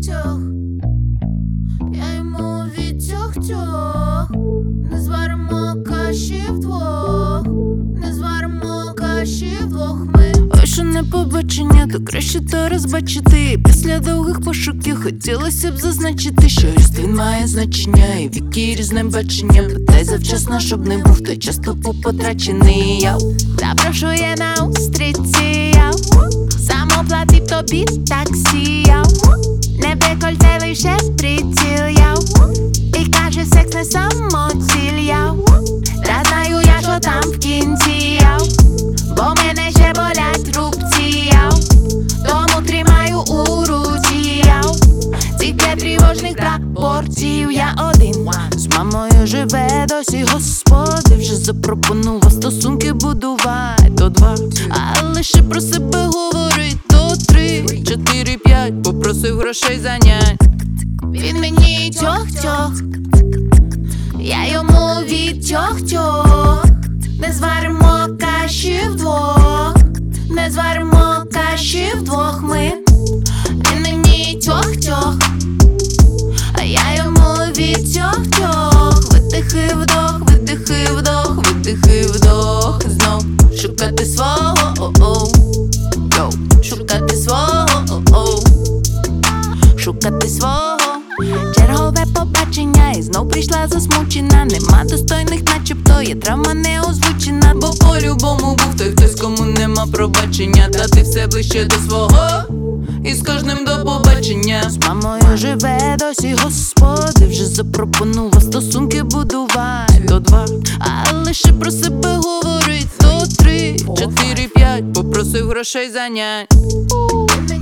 тьох-тьох. Я йому від тьох-тьох. Не зваримо каші вдвох, не зваримо каші вдвох ми. Вийшло на побачення, то краще то розбачити. Після довгих пошуків хотілося б зазначити, що ріст має значення, і віки різне бачення. Питай завчасно, щоб не був той час тупо потрачений. Яу. Запрошує на устриці, яу. Сам оплатив тобі таксі, яу. Не декольтевий ще приціл, яу. І каже, секс не самоціль, яу. Та знаю я, що там в кінці, яу. Бо мене ще болять рубці, яу. Тому тримаю у руці, яу. Цих 5 тривожних прапорців. Я один З мамою живе досі, господи. Вже запропонував стосунки будувати до 2. А лише про себе говорить до 3, 4, 5. Попросив грошей занять. Він мені тьох-тьох. Я йому від тьох-тьох. Не зваримо каші вдвох, не зваримо каші вдвох ми. Він мені тьох-тьох. А я йому від тьох-тьох. Видихи вдох, видихи вдох, видихи вдох. Знов шукати свого, о-оу. Йоу, шукати свого, о-оу. Шукати свого. Чергове побачення, і знов прийшла засмучена. Нема достойних, начебто є травма не озвучена. Бо по-любому був той хтось, кому нема пробачення. Та ти все ближче до свого, і з кожним до побачення. З мамою живе досі, господи. Вже запропонував стосунки будувати до 2. А лише про себе говорить до 3, 4, 5. Попросив грошей занять.